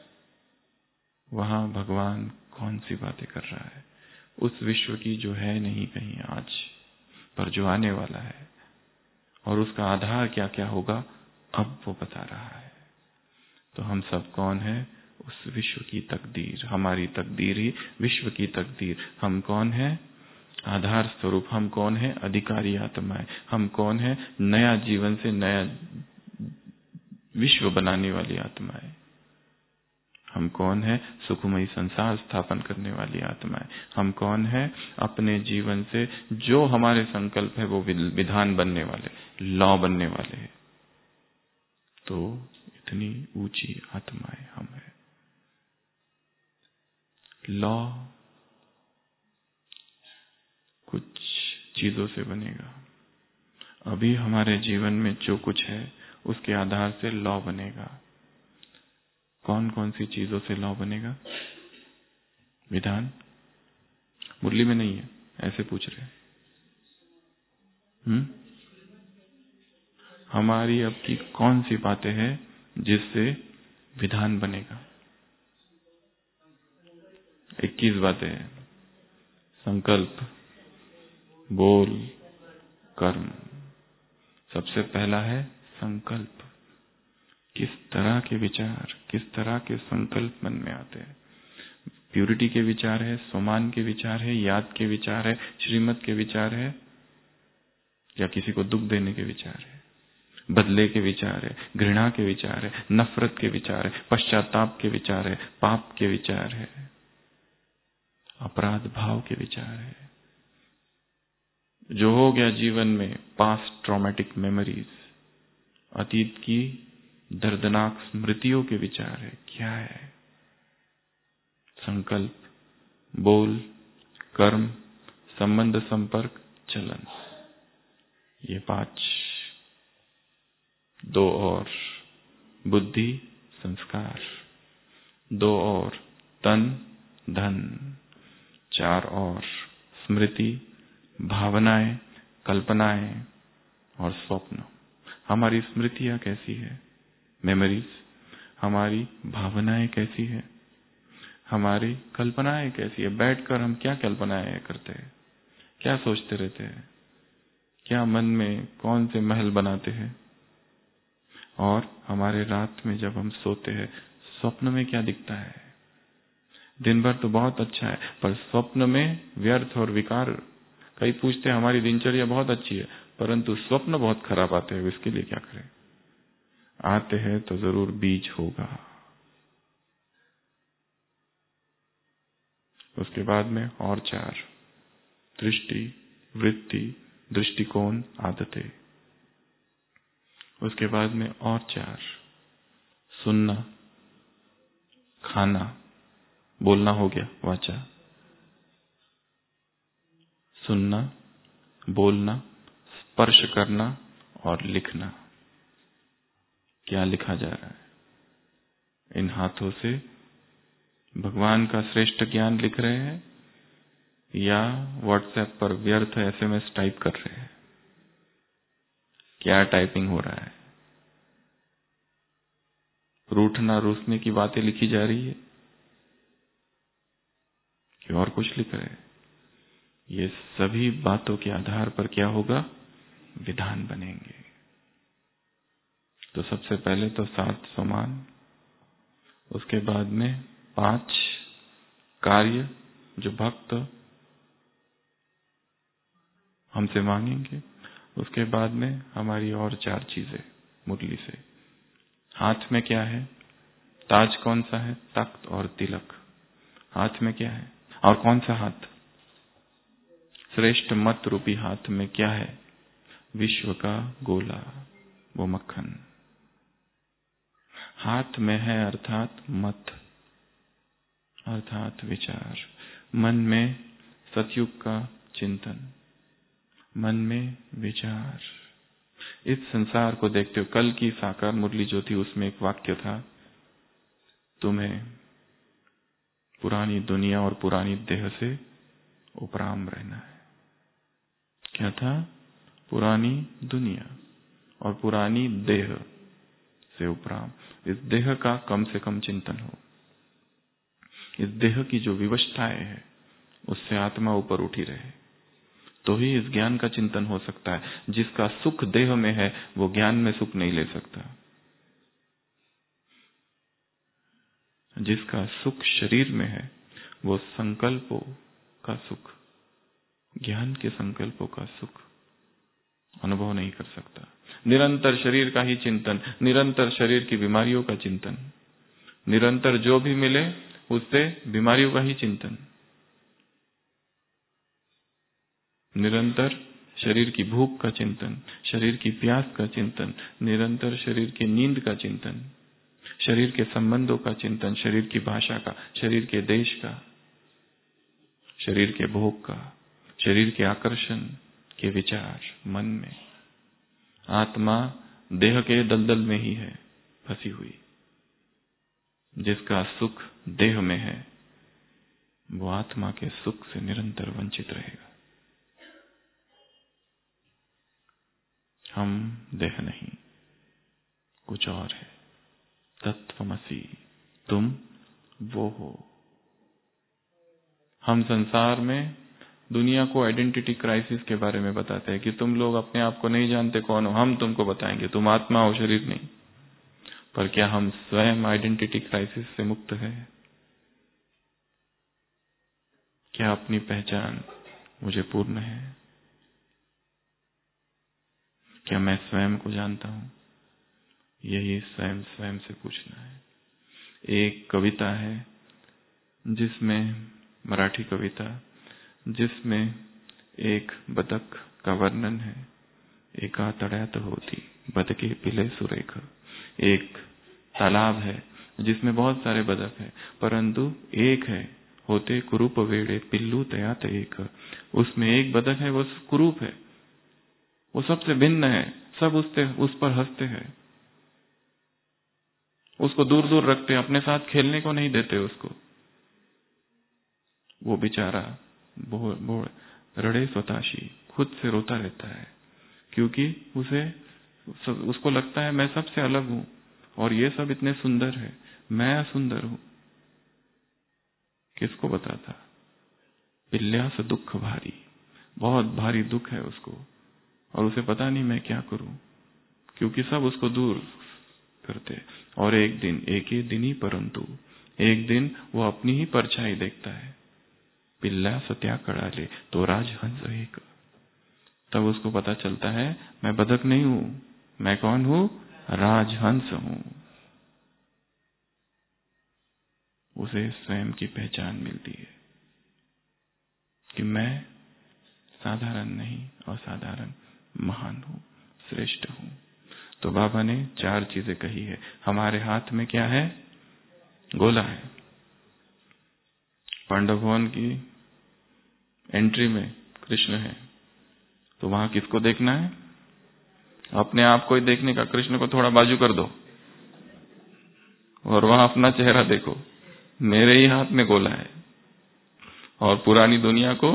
वहां भगवान कौन सी बातें कर रहा है? उस विश्व की जो है नहीं कहीं आज, पर जो आने वाला है, और उसका आधार क्या क्या होगा अब वो बता रहा है। तो हम सब कौन है? उस विश्व की तकदीर। हमारी तकदीर ही विश्व की तकदीर। हम कौन है? आधार स्वरूप। हम कौन है? अधिकारी आत्माएं। हम कौन है? नया जीवन से नया विश्व बनाने वाली आत्माएं। हम कौन है? सुखमयी संसार स्थापन करने वाली आत्माएं। हम कौन है? अपने जीवन से जो हमारे संकल्प है वो विधान बनने वाले, लॉ बनने वाले हैं। तो इतनी ऊंची आत्माएं हम हैं। लॉ कुछ चीजों से बनेगा। अभी हमारे जीवन में जो कुछ है उसके आधार से लॉ बनेगा। कौन कौन सी चीजों से लॉ बनेगा? विधान मुरली में नहीं है, ऐसे पूछ रहे। हमारी अब की कौन सी बातें हैं जिससे विधान बनेगा? 21 बातें हैं। संकल्प, बोल, कर्म। सबसे पहला है संकल्प। किस तरह के विचार, किस तरह के संकल्प मन में आते हैं? प्यूरिटी के विचार है, सोमान के विचार है, याद के विचार है, श्रीमत के विचार है, या किसी को दुख देने के विचार है, बदले के विचार है, घृणा के विचार है, नफरत के विचार है, पश्चाताप के विचार है, पाप के विचार है, अपराध भाव के विचार है। जो हो गया जीवन में, पास्ट ट्रॉमेटिक मेमोरीज, अतीत की दर्दनाक स्मृतियों के विचार है। क्या है? संकल्प, बोल, कर्म, संबंध, संपर्क, चलन। ये 5। 2 और बुद्धि, संस्कार। 2 और तन, धन। 4 और स्मृति, भावनाएं, कल्पनाएं और स्वप्न। हमारी स्मृतियां कैसी है? मेमोरीज। हमारी भावनाएं कैसी है? हमारी कल्पनाएं कैसी है? बैठकर हम क्या कल्पनाएं करते हैं? क्या सोचते रहते हैं? क्या मन में कौन से महल बनाते हैं? और हमारे रात में जब हम सोते हैं, स्वप्न में क्या दिखता है? दिन भर तो बहुत अच्छा है, पर स्वप्न में व्यर्थ और विकार। कई पूछते हैं हमारी दिनचर्या बहुत अच्छी है, परंतु स्वप्न बहुत खराब आते हैं, इसके लिए क्या करें? आते हैं तो जरूर बीज होगा। उसके बाद में और 4, दृष्टि, वृत्ति, दृष्टिकोण, आदतें। उसके बाद में और 4, सुनना, खाना, बोलना हो गया, वाचा। सुनना, बोलना, स्पर्श करना और लिखना। क्या लिखा जा रहा है? इन हाथों से भगवान का श्रेष्ठ ज्ञान लिख रहे हैं या व्हाट्सएप पर व्यर्थ SMS टाइप कर रहे हैं? क्या टाइपिंग हो रहा है? रूठना रूसने की बातें लिखी जा रही है कि और कुछ लिख रहे हैं? ये सभी बातों के आधार पर क्या होगा? विधान बनेंगे। तो सबसे पहले तो 7 सोमान, उसके बाद में 5 कार्य जो भक्त हमसे मांगेंगे, उसके बाद में हमारी और 4 चीजें मुरली से। हाथ में क्या है? ताज कौन सा है? तख्त और तिलक। हाथ में क्या है? और कौन सा हाथ? श्रेष्ठ मत रूपी हाथ में क्या है? विश्व का गोला, वो मक्खन हाथ में है, अर्थात मत, अर्थात विचार। मन में सतयुग का चिंतन, मन में विचार। इस संसार को देखते हो, कल की साकार मुरली जो थी उसमें एक वाक्य था, तुम्हें पुरानी दुनिया और पुरानी देह से उपराम रहना है। क्या था? पुरानी दुनिया और पुरानी देह से उपराम। इस देह का कम से कम चिंतन हो। इस देह की जो विवशताएं है उससे आत्मा ऊपर उठी रहे, तो ही इस ज्ञान का चिंतन हो सकता है। जिसका सुख देह में है वो ज्ञान में सुख नहीं ले सकता। जिसका सुख शरीर में है वो संकल्पों का सुख, ज्ञान के संकल्पों का सुख अनुभव नहीं कर सकता। निरंतर शरीर का ही चिंतन, निरंतर शरीर की बीमारियों का चिंतन, निरंतर जो भी मिले उससे बीमारियों का ही चिंतन, निरंतर शरीर की भूख का चिंतन, शरीर की प्यास का चिंतन, निरंतर शरीर की नींद का चिंतन, शरीर के संबंधों का चिंतन, शरीर की भाषा का, शरीर के देश का, शरीर के भोग का, शरीर के आकर्षण के विचार मन में। आत्मा देह के दलदल में ही है फंसी हुई। जिसका सुख देह में है वो आत्मा के सुख से निरंतर वंचित रहेगा। हम देह नहीं, कुछ और है। तत्वमसि, तुम वो हो। हम संसार में दुनिया को आइडेंटिटी क्राइसिस के बारे में बताते हैं कि तुम लोग अपने आप को नहीं जानते कौन हो, हम तुमको बताएंगे, तुम आत्मा हो, शरीर नहीं। पर क्या हम स्वयं आइडेंटिटी क्राइसिस से मुक्त है? क्या अपनी पहचान मुझे पूर्ण है? क्या मैं स्वयं को जानता हूं? यही स्वयं स्वयं से पूछना है। एक कविता है जिसमें, मराठी कविता, जिसमें एक बतख का वर्णन है। एका तळ्यात होती बतके पिले सुरेख। एक तालाब है जिसमें बहुत सारे बतख है, परंतु एक है, होते कुरूप वेड़े पिल्लू तयात एक। उसमें एक बतख है, वो कुरूप है, वो सबसे भिन्न है, सब उस पर हंसते हैं, उसको दूर दूर रखते, अपने साथ खेलने को नहीं देते उसको। वो बेचारा रड़े स्वताशी, खुद से रोता रहता है, क्योंकि उसको लगता है मैं सबसे अलग हूं और ये सब इतने सुंदर है, मैं असुंदर हूं। किसको बताता? पिल्ल्यास दुख भारी, बहुत भारी दुख है उसको, और उसे पता नहीं मैं क्या करूं, क्योंकि सब उसको दूर करते। और एक ही दिन ही, परंतु एक दिन वो अपनी ही परछाई देखता है। पिल्ला सत्या कड़ाले तो राजहंस एक। तब उसको पता चलता है मैं बतख नहीं हूं, मैं कौन हूं? राजहंस हूं। उसे स्वयं की पहचान मिलती है कि मैं साधारण नहीं, असाधारण, महान हूं, श्रेष्ठ हूं। तो बाबा ने 4 चीजें कही है। हमारे हाथ में क्या है? गोला है। पांडव भवन की एंट्री में कृष्ण है, तो वहां किसको देखना है? अपने आप को ही देखने का। कृष्ण को थोड़ा बाजू कर दो और वहां अपना चेहरा देखो, मेरे ही हाथ में गोला है, और पुरानी दुनिया को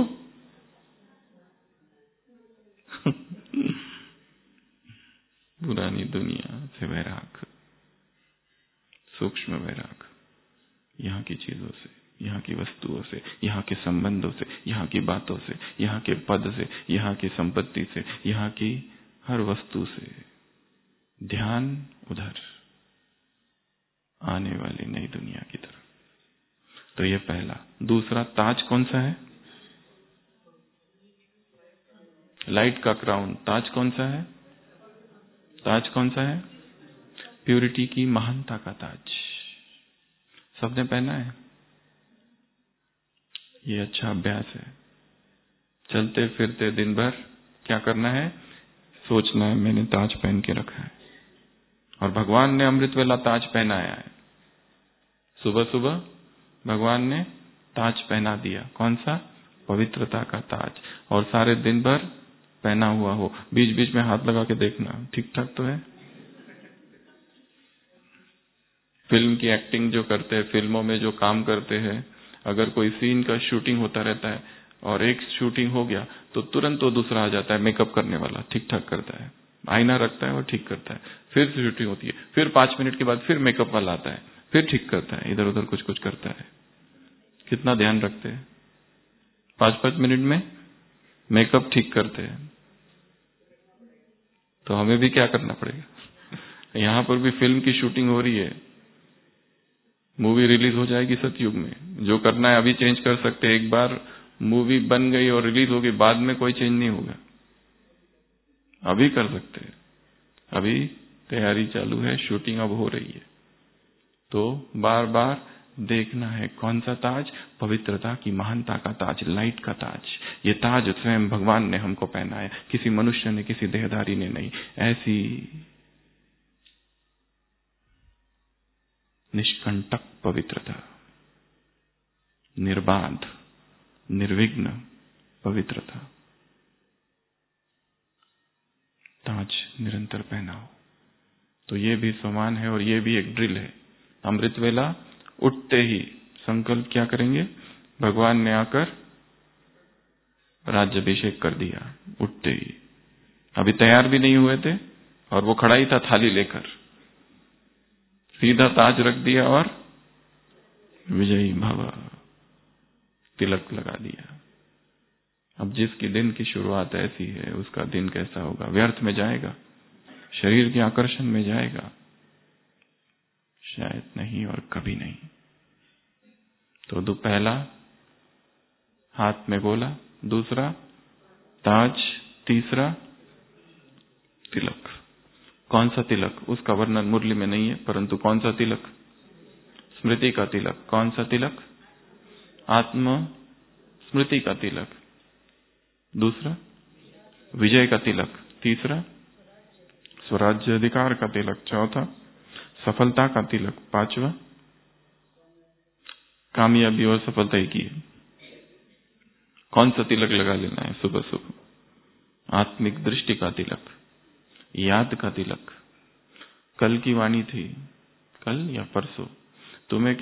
पुरानी दुनिया से वैराग, सूक्ष्म वैराग, यहाँ की चीजों से, यहाँ की वस्तुओं से, यहाँ के संबंधों से, यहाँ की बातों से, यहाँ के पद से, यहाँ की संपत्ति से, यहाँ की हर वस्तु से। ध्यान उधर, आने वाली नई दुनिया की तरफ। तो ये पहला। दूसरा, ताज कौन सा है? लाइट का क्राउन। ताज कौन सा है? ताज कौन सा है? प्यूरिटी की महानता का ताज। सबने पहना है। ये अच्छा अभ्यास है। चलते फिरते दिन भर क्या करना है? सोचना है मैंने ताज पहन के रखा है, और भगवान ने अमृत वेला ताज पहनाया है। सुबह सुबह भगवान ने ताज पहना दिया। कौन सा? पवित्रता का ताज। और सारे दिन भर पहना हुआ हो, बीच बीच में हाथ लगा के देखना ठीक ठाक तो है। फिल्म की एक्टिंग जो करते हैं, फिल्मों में जो काम करते हैं, अगर कोई सीन का शूटिंग होता रहता है और एक शूटिंग हो गया तो तुरंत वो दूसरा आ जाता है, मेकअप करने वाला ठीक ठाक करता है, आईना रखता है और ठीक करता है। फिर शूटिंग होती है, फिर 5 मिनट के बाद फिर मेकअप वाला आता है, फिर ठीक करता है, इधर उधर कुछ कुछ करता है। कितना ध्यान रखते हैं? 5-5 मिनट में मेकअप ठीक करते हैं। तो हमें भी क्या करना पड़ेगा? यहाँ पर भी फिल्म की शूटिंग हो रही है, मूवी रिलीज हो जाएगी सतयुग में। जो करना है अभी चेंज कर सकते हैं। एक बार मूवी बन गई और रिलीज हो गई, बाद में कोई चेंज नहीं होगा। अभी कर सकते हैं, अभी तैयारी चालू है, शूटिंग अब हो रही है। तो बार बार देखना है कौन सा ताज? पवित्रता की महानता का ताज, लाइट का ताज। ये ताज स्वयं भगवान ने हमको पहनाया, किसी मनुष्य ने, किसी देहधारी ने नहीं। ऐसी निष्कंटक पवित्रता, निर्बाध, निर्विघ्न पवित्रता, ताज निरंतर पहनाओ। तो ये भी समान है, और ये भी एक ड्रिल है। अमृत वेला उठते ही संकल्प क्या करेंगे? भगवान ने आकर राज्याभिषेक कर दिया उठते ही। अभी तैयार भी नहीं हुए थे और वो खड़ा ही था थाली लेकर, सीधा ताज रख दिया और विजयी भव तिलक लगा दिया। अब जिसकी दिन की शुरुआत ऐसी है, उसका दिन कैसा होगा? व्यर्थ में जाएगा? शरीर के आकर्षण में जाएगा? शायद नहीं, और कभी नहीं। तो पहला हाथ में गोला, दूसरा ताज, तीसरा तिलक। कौन सा तिलक? उसका वर्णन मुरली में नहीं है, परंतु कौन सा तिलक? स्मृति का तिलक। कौन सा तिलक? आत्म स्मृति का तिलक। दूसरा विजय का तिलक। तीसरा स्वराज्य अधिकार का तिलक। चौथा सफलता का तिलक। पांचवा कामयाबी और सफलता ही की है। कौन सा तिलक लगा लेना है सुबह सुबह? आत्मिक दृष्टि का तिलक, याद का तिलक। कल की वाणी थी, कल या परसों, तुम्हें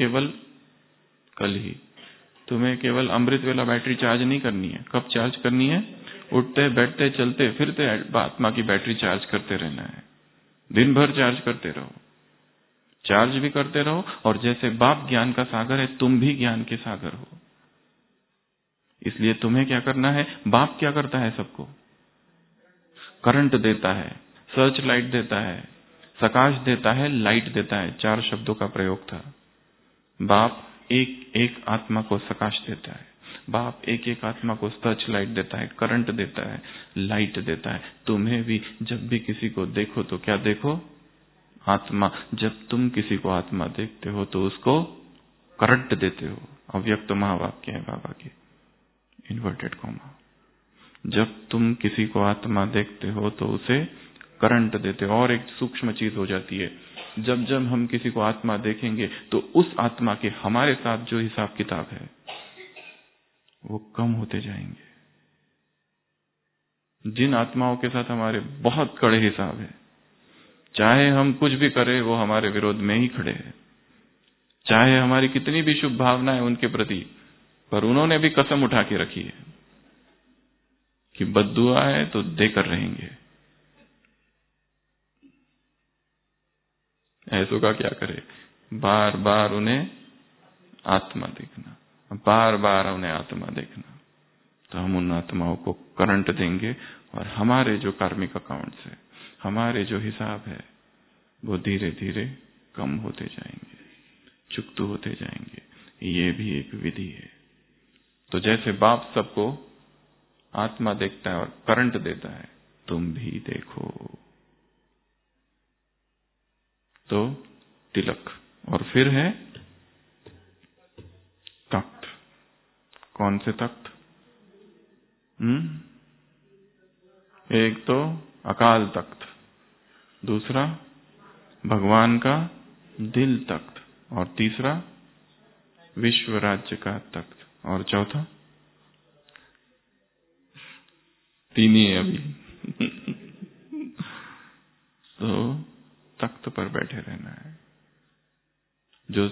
केवल अमृत वेला बैटरी चार्ज नहीं करनी है। कब चार्ज करनी है? उठते बैठते चलते फिरते आत्मा की बैटरी चार्ज करते रहना है। दिन भर चार्ज करते रहो, चार्ज भी करते रहो। और जैसे बाप ज्ञान का सागर है, तुम भी ज्ञान के सागर हो। इसलिए तुम्हें क्या करना है? बाप क्या करता है? सबको करंट देता है, सर्च लाइट देता है, प्रकाश देता है, लाइट देता है। 4 शब्दों का प्रयोग था। बाप एक एक आत्मा को प्रकाश देता है, बाप एक एक आत्मा को सर्च लाइट देता है, करंट देता है, लाइट देता है। तुम्हें भी जब भी किसी को देखो तो क्या देखो? आत्मा। जब तुम किसी को आत्मा देखते हो तो उसको करंट देते हो। अव्यक्त महावाक्य है बाबा के, इन्वर्टेड कॉमा। जब तुम किसी को आत्मा देखते हो तो उसे करंट देते हो। और एक सूक्ष्म चीज हो जाती है, जब जब हम किसी को आत्मा देखेंगे तो उस आत्मा के हमारे साथ जो हिसाब किताब है वो कम होते जाएंगे। जिन आत्माओं के साथ हमारे बहुत कड़े हिसाब है, चाहे हम कुछ भी करें वो हमारे विरोध में ही खड़े हैं। चाहे हमारी कितनी भी शुभ भावना है उनके प्रति, पर उन्होंने भी कसम उठा के रखी है कि बद्दुआ है तो देकर रहेंगे। ऐसों का क्या करे, बार बार उन्हें आत्मा देखना, बार बार उन्हें आत्मा देखना। तो हम उन आत्माओं को करंट देंगे और हमारे जो कार्मिक अकाउंट्स है, हमारे जो हिसाब है, वो धीरे धीरे कम होते जाएंगे, चुकते होते जाएंगे। ये भी एक विधि है। तो जैसे बाप सबको आत्मा देखता है और करंट देता है, तुम भी देखो। तो तिलक, और फिर है तख्त। कौन से तख्त? एक तो अकाल तख्त, दूसरा भगवान का दिल तख्त, और तीसरा विश्व राज्य का तख्त, और चौथा तीन ही है अभी। तो तख्त पर बैठे रहना है। जो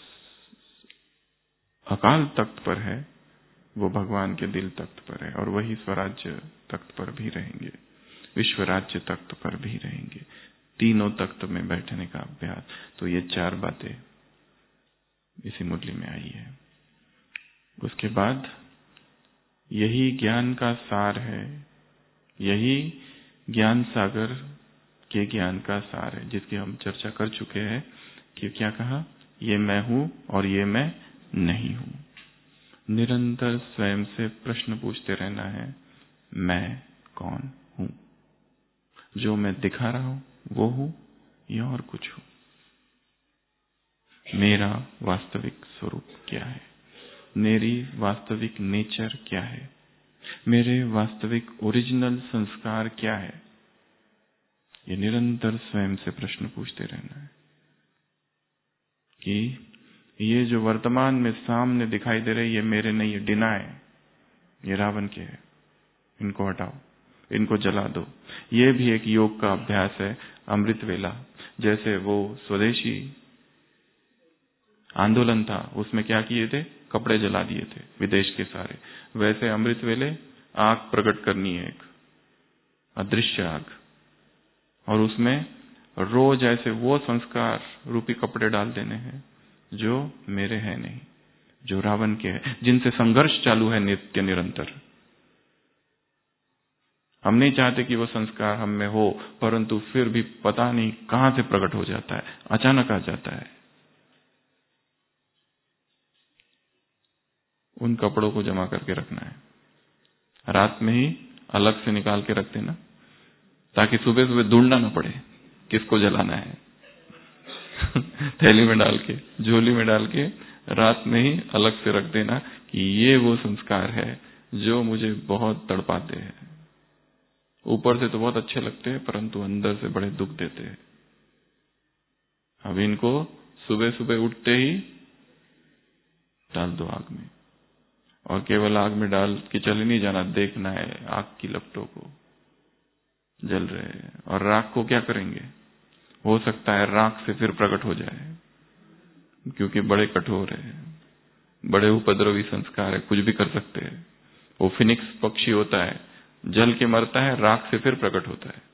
अकाल तख्त पर है वो भगवान के दिल तख्त पर है, और वही स्वराज्य तख्त पर भी रहेंगे, विश्व राज्य तख्त पर भी रहेंगे। तीनों तख्त में बैठने का अभ्यास। तो ये 4 बातें इसी मुरली में आई है। उसके बाद यही ज्ञान का सार है, यही ज्ञान सागर के ज्ञान का सार है, जिसकी हम चर्चा कर चुके हैं कि क्या कहा, ये मैं हूं और ये मैं नहीं हूं। निरंतर स्वयं से प्रश्न पूछते रहना है, मैं कौन हूं? जो मैं दिखा रहा हूं वो हूं या और कुछ हूं? मेरा वास्तविक स्वरूप क्या है? मेरी वास्तविक नेचर क्या है? मेरे वास्तविक ओरिजिनल संस्कार क्या है? ये निरंतर स्वयं से प्रश्न पूछते रहना है कि ये जो वर्तमान में सामने दिखाई दे रहे, ये मेरे नहीं है, डिनाय, ये रावण के है, इनको हटाओ, इनको जला दो। ये भी एक योग का अभ्यास है। अमृत वेला जैसे वो स्वदेशी आंदोलन था, उसमें क्या किए थे, कपड़े जला दिए थे विदेश के सारे। वैसे अमृत वेले आग प्रकट करनी है, एक अदृश्य आग, और उसमें रोज ऐसे वो संस्कार रूपी कपड़े डाल देने हैं जो मेरे हैं नहीं, जो रावण के हैं, जिनसे संघर्ष चालू है नित्य निरंतर। हम नहीं चाहते कि वो संस्कार हम में हो, परंतु फिर भी पता नहीं कहां से प्रकट हो जाता है, अचानक आ जाता है। उन कपड़ों को जमा करके रखना है, रात में ही अलग से निकाल के रख देना, ताकि सुबह सुबह ढूंढना न पड़े किसको जलाना है। थैली में डाल के, झोली में डाल के रात में ही अलग से रख देना कि ये वो संस्कार है जो मुझे बहुत तड़पाते हैं। ऊपर से तो बहुत अच्छे लगते हैं, परंतु अंदर से बड़े दुख देते हैं। अब इनको सुबह सुबह उठते ही डाल दो आग में, और केवल आग में डाल के चले नहीं जाना, देखना है आग की लपटों को जल रहे हैं। और राख को क्या करेंगे, हो सकता है राख से फिर प्रकट हो जाए, क्योंकि बड़े कठोर है, बड़े उपद्रवी संस्कार है, कुछ भी कर सकते हैं। वो फिनिक्स पक्षी होता है, जल के मरता है, राख से फिर प्रकट होता है।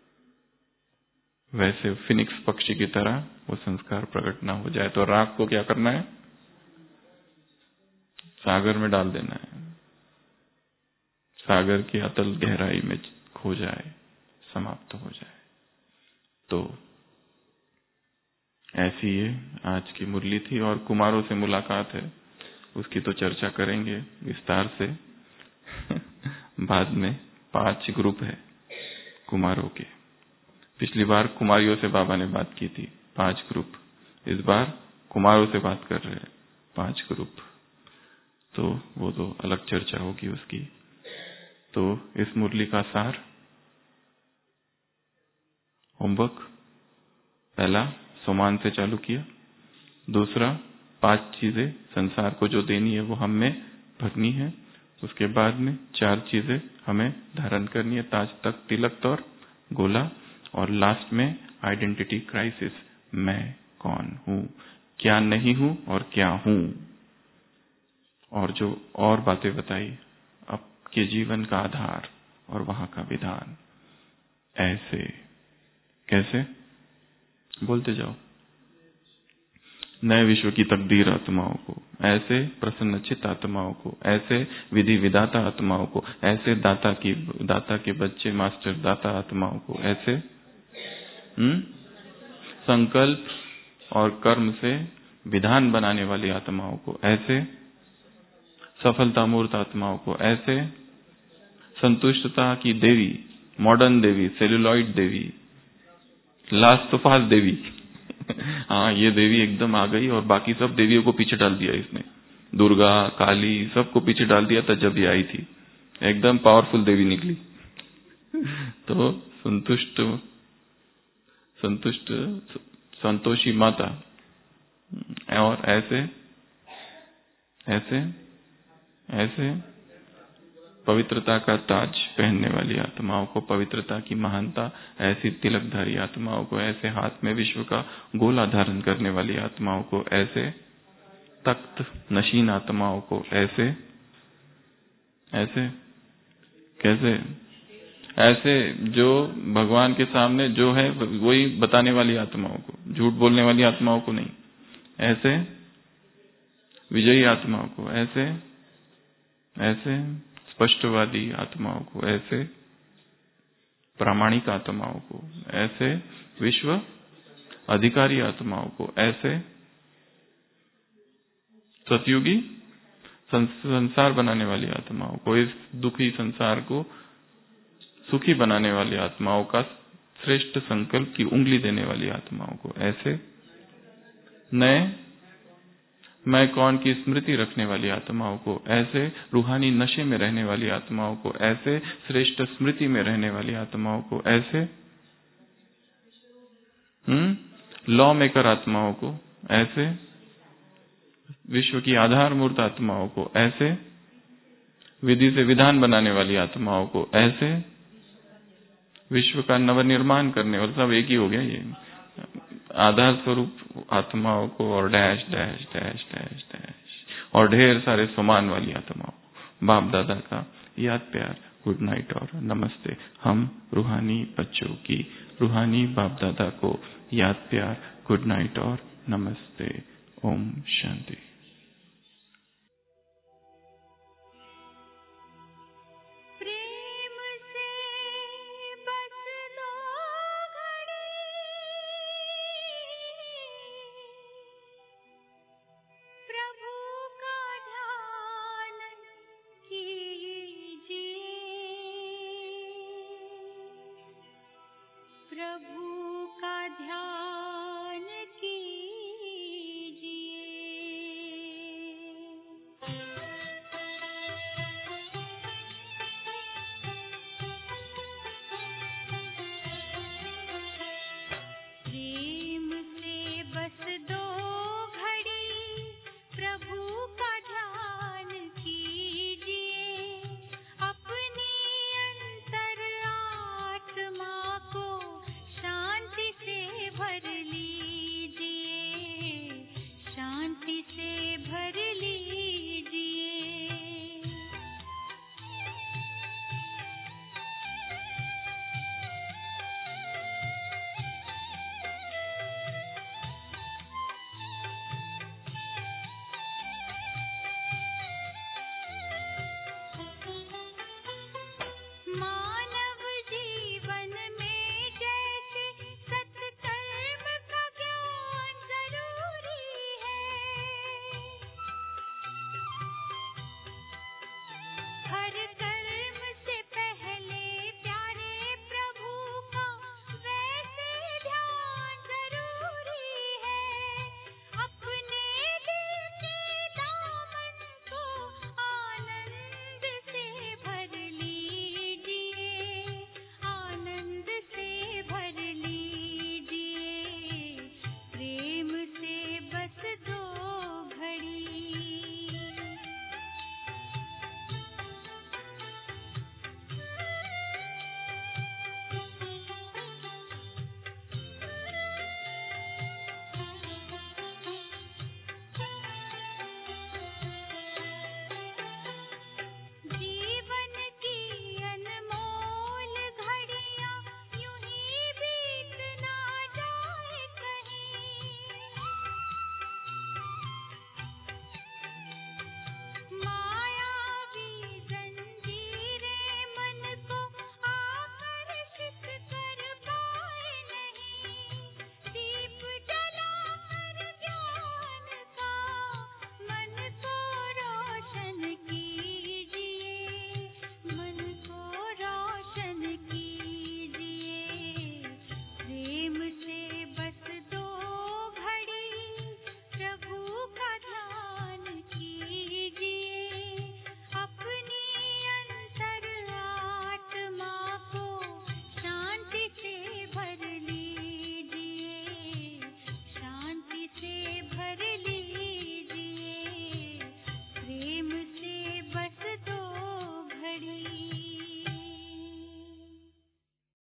वैसे फिनिक्स पक्षी की तरह वो संस्कार प्रकट ना हो जाए, तो राख को क्या करना है, सागर में डाल देना है, सागर की अतल गहराई में खो जाए, समाप्त हो जाए। तो ऐसी ये आज की मुरली थी, और कुमारों से मुलाकात है, उसकी तो चर्चा करेंगे विस्तार से। बाद में 5 ग्रुप है कुमारों के। पिछली बार कुमारियों से बाबा ने बात की थी, 5 ग्रुप। इस बार कुमारों से बात कर रहे हैं, 5 ग्रुप। तो वो तो अलग चर्चा होगी उसकी। तो इस मुरली का सार, होमवर्क पहला सोमान से चालू किया, दूसरा 5 चीजें संसार को जो देनी है वो हम में भरनी है, उसके बाद में 4 चीजें हमें धारण करनी है, ताज तक, तिलक और गोला, और लास्ट में आइडेंटिटी क्राइसिस, मैं कौन हूं, क्या नहीं हूं और क्या हूं, और जो और बातें बताई आपके जीवन का आधार और वहां का विधान। ऐसे कैसे बोलते जाओ, नए विश्व की तकदीर आत्माओं को, ऐसे प्रसन्नचित आत्माओं को, ऐसे विधि विदाता आत्माओं को, ऐसे दाता के बच्चे मास्टर दाता आत्माओं को, ऐसे संकल्प और कर्म से विधान बनाने वाली आत्माओं को, ऐसे सफलता मूर्त आत्माओं को, ऐसे संतुष्टता की देवी, मॉडर्न देवी, सेलुलॉइड देवी, लास्ट तो फास्ट देवी हाँ, ये देवी एकदम आ गई और बाकी सब देवियों को पीछे डाल दिया इसने, दुर्गा काली सबको पीछे डाल दिया था जब ये आई थी, एकदम पावरफुल देवी निकली तो संतुष्ट संतोषी माता, और ऐसे ऐसे ऐसे पवित्रता का ताज पहनने वाली आत्माओं को, पवित्रता की महानता, ऐसी तिलकधारी आत्माओं को, ऐसे हाथ में विश्व का गोला धारण करने वाली आत्माओं को, ऐसे तख्त नशीन आत्माओं को, ऐसे ऐसे कैसे, ऐसे जो भगवान के सामने जो है वही बताने वाली आत्माओं को, झूठ बोलने वाली आत्माओं को नहीं, ऐसे विजयी आत्माओं को, ऐसे ऐसे स्पष्टवादी आत्माओं को, ऐसे प्रामाणिक आत्माओं को, ऐसे विश्व अधिकारी आत्माओं को, ऐसे सतयुगी संसार बनाने वाली आत्माओं को, इस दुखी संसार को सुखी बनाने वाली आत्माओं का श्रेष्ठ संकल्प की उंगली देने वाली आत्माओं को, ऐसे नए मैं कौन की स्मृति रखने वाली आत्माओं को, ऐसे रूहानी नशे में रहने वाली आत्माओं को, ऐसे श्रेष्ठ स्मृति में रहने वाली आत्माओं को, ऐसे लॉ मेकर आत्माओं को, ऐसे विश्व की आधार मूर्त आत्माओं को, ऐसे विधि से विधान बनाने वाली आत्माओं को, ऐसे विश्व का नवनिर्माण करने वाला, सब एक ही हो गया ये, आधार स्वरूप आत्माओं को, और dash dash dash dash dash और ढेर सारे समान वाली आत्माओं। बाप दादा का याद प्यार, गुड नाइट और नमस्ते। हम रूहानी बच्चों की रूहानी बाप दादा को याद प्यार, गुड नाइट और नमस्ते। ओम शांति। प्रभु का ध्यान